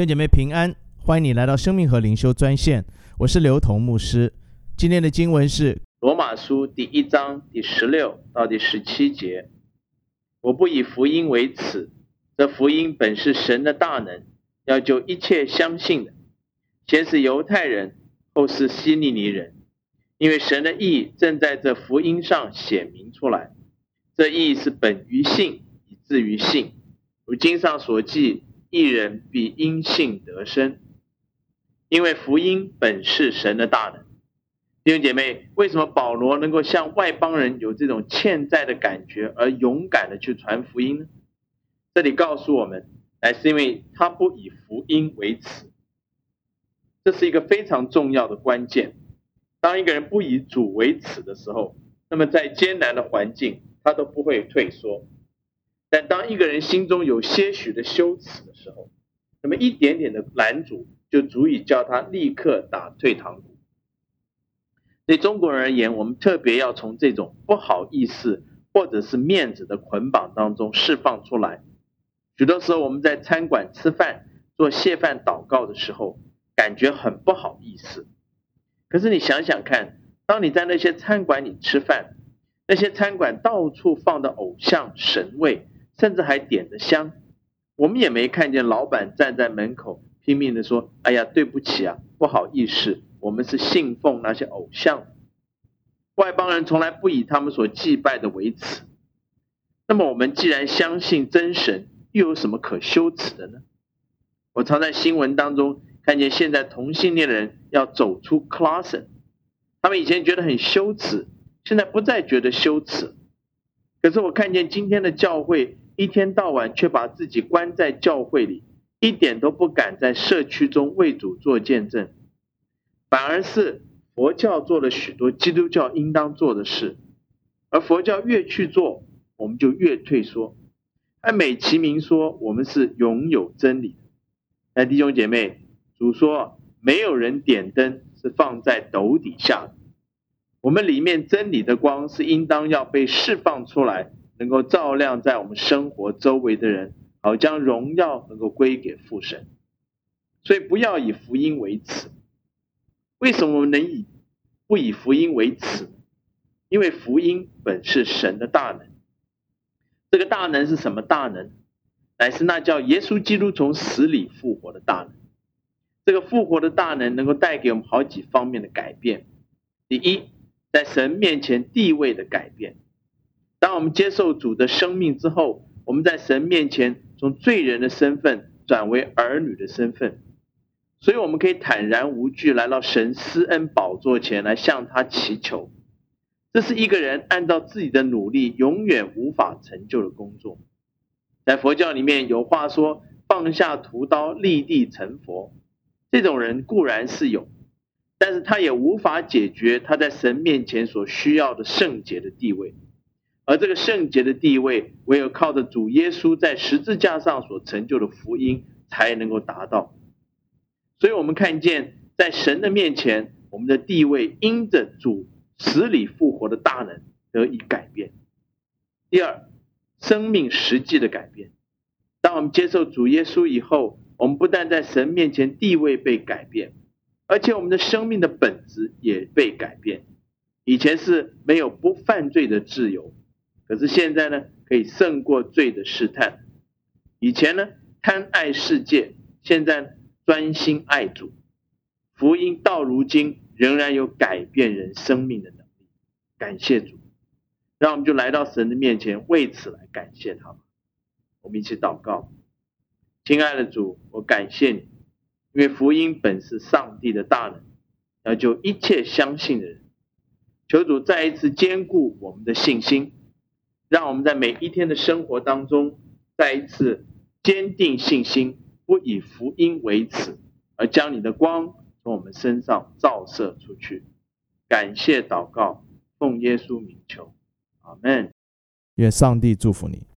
兄姐妹平安，欢迎你来到生命和灵修专线，我是刘同牧师。今天的经文是罗马书第1章第16到第17节。我不以福音为耻，这福音本是神的大能，要救一切相信的，先是犹太人，后是希利尼人，因为神的义正在这福音上显明出来。这义是本于信，以至于信。如经上所记，义人必因信得生。因为福音本是神的大能。弟兄姐妹，为什么保罗能够向外邦人有这种欠债的感觉，而勇敢的去传福音呢？这里告诉我们，乃是因为他不以福音为耻。这是一个非常重要的关键。当一个人不以主为耻的时候，那么在艰难的环境他都不会退缩。但当一个人心中有些许的羞耻的时候，那么一点点的拦阻就足以叫他立刻打退堂鼓。对中国人而言，我们特别要从这种不好意思或者是面子的捆绑当中释放出来。许多时候我们在餐馆吃饭做谢饭祷告的时候，感觉很不好意思。可是你想想看，当你在那些餐馆里吃饭，那些餐馆到处放的偶像神位，甚至还点着香，我们也没看见老板站在门口拼命的说，哎呀，对不起啊，不好意思，我们是信奉那些偶像。外邦人从来不以他们所祭拜的为耻。那么我们既然相信真神，又有什么可羞耻的呢？我常在新闻当中看见现在同性恋的人要走出 closet， 他们以前觉得很羞耻，现在不再觉得羞耻。可是我看见今天的教会一天到晚却把自己关在教会里，一点都不敢在社区中为主做见证，反而是佛教做了许多基督教应当做的事，而佛教越去做，我们就越退缩，还美其名说我们是拥有真理的。弟兄姐妹，主说没有人点灯是放在斗底下的，我们里面真理的光是应当要被释放出来，能够照亮在我们生活周围的人，好将荣耀能够归给父神。所以不要以福音为耻。为什么我们不以福音为耻？因为福音本是神的大能。这个大能是什么大能？乃是那叫耶稣基督从死里复活的大能。这个复活的大能能够带给我们好几方面的改变。第一，在神面前地位的改变。当我们接受主的生命之后，我们在神面前从罪人的身份转为儿女的身份，所以我们可以坦然无惧来到神施恩宝座前来向他祈求。这是一个人按照自己的努力永远无法成就的工作。在佛教里面有话说，放下屠刀立地成佛。这种人固然是有，但是他也无法解决他在神面前所需要的圣洁的地位。而这个圣洁的地位，唯有靠着主耶稣在十字架上所成就的福音才能够达到。所以我们看见在神的面前，我们的地位因着主死里复活的大能得以改变。第二，生命实际的改变。当我们接受主耶稣以后，我们不但在神面前地位被改变，而且我们的生命的本质也被改变。以前是没有不犯罪的自由，可是现在呢，可以胜过罪的试探。以前呢，贪爱世界，现在专心爱主。福音到如今仍然有改变人生命的能力。感谢主，让我们就来到神的面前，为此来感谢他。我们一起祷告。亲爱的主，我感谢你，因为福音本是上帝的大能，要救一切相信的人。求主再一次坚固我们的信心，让我们在每一天的生活当中再一次坚定信心，不以福音为耻，而将你的光从我们身上照射出去。感谢祷告，奉耶稣名求，阿们。 愿上帝祝福你。